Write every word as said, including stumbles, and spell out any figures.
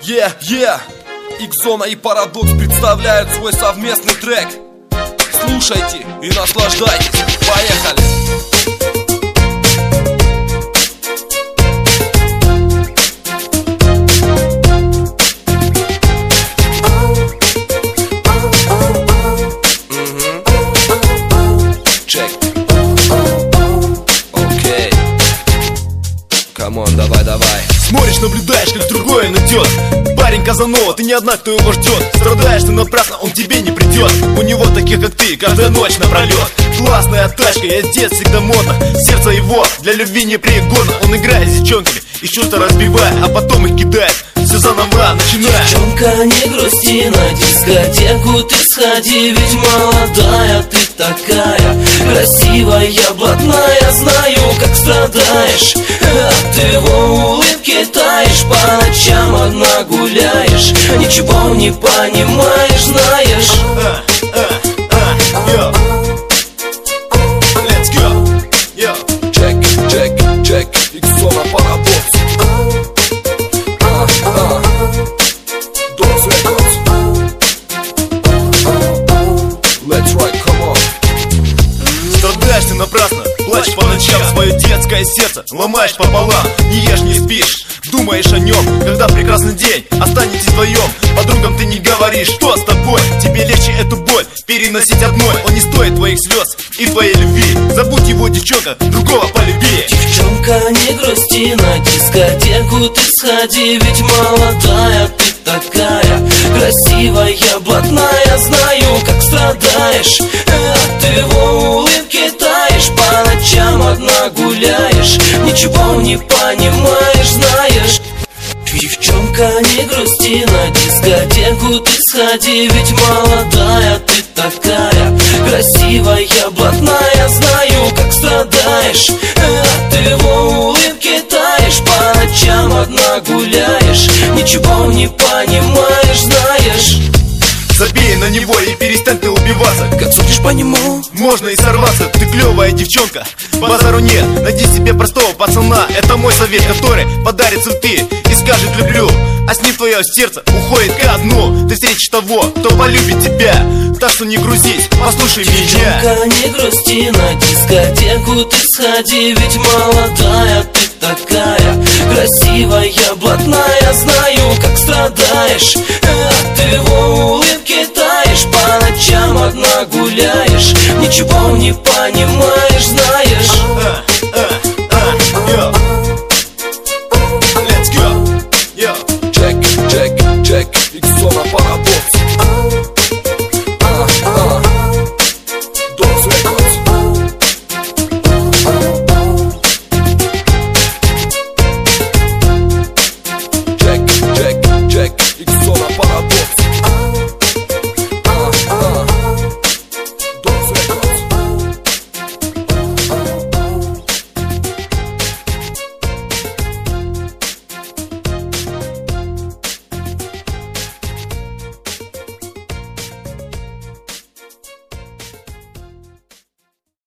Yeah, yeah. X-Zona и Парадокс представляют свой совместный трек. Слушайте и наслаждайтесь. Поехали! Камон, давай, давай. Смотришь, наблюдаешь, как другое найдет. Парень Казанова, ты не одна, кто его ждет. Страдаешь ты напрасно, он к тебе не придет. У него таких, как ты, каждая ночь напролет. Классная тачка, я дед, всегда модно. Сердце его для любви непригодно. Он играет с девчонками и чувства разбивает, а потом их кидает. Все заново начинает. Девчонка, не грусти, на дискотеку ты сходи, ведь молодая ты такая, красивая, блатная, знаю, как страдаешь. От его улыбки таешь, по ночам одна гуляешь, ничего не понимаешь, знаешь. а, а, а, йо. Let's go. Йо. Check, check, check. X-Zona, Парадокс. Let's ride, come on. Страдаешь ты напрасно, плачешь по ночам, свое детское сердце ломаешь пополам. Не ешь, не спишь, думаешь о нем, когда прекрасный день останетесь вдвоем. Подругам ты не говоришь, что с тобой. Тебе легче эту боль переносить одной. Он не стоит твоих слез и твоей любви. Забудь его, девчонка, другого полюби. Девчонка, не грусти, на дискотеку ты сходи, ведь молодая ты такая, красивая, блатная, знаю, как страдаешь. От его улыбки таешь, по ночам одна гуляешь, ничего не понимаешь, знаешь. Девчонка, не грусти, на дискотеку ты сходи, ведь молодая ты такая, красивая, блатная, знаю, как страдаешь. От его улыбки таешь, по ночам одна гуляешь, ничего не понимаешь, знаешь. Забей на него и перестань ты убиваться. Как судишь по нему, можно и сорваться. Ты клевая девчонка, базару нет. Найди себе простого пацана. Это мой совет, который подарит цветы и скажет люблю. А с ним твое сердце уходит ко дну. Ты встретишь того, кто полюбит тебя. Так что не грузись, послушай меня. Девчонка, не грусти, на дискотеку ты сходи, ведь молодая ты такая, красивая, блатная, знаю, как страдаешь. От его улыбки таешь, по ночам одна гуляешь, ничего не понимаешь,